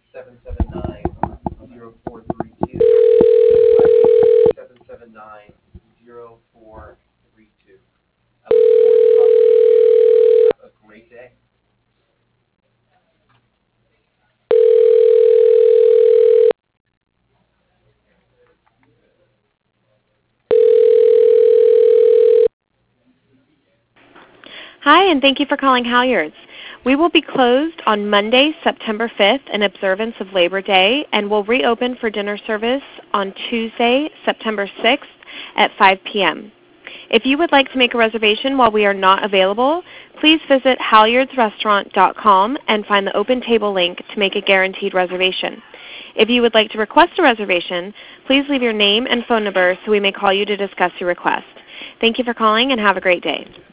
Hi, and thank you for calling Halyards. We will be closed on Monday, September 5th in observance of Labor Day, and will reopen for dinner service on Tuesday, September 6th at 5 p.m. If you would like to make a reservation while we are not available, please visit halyardsrestaurant.com and find the open table link to make a guaranteed reservation. If you would like to request a reservation, please leave your name and phone number so we may call you to discuss your request. Thank you for calling and have a great day.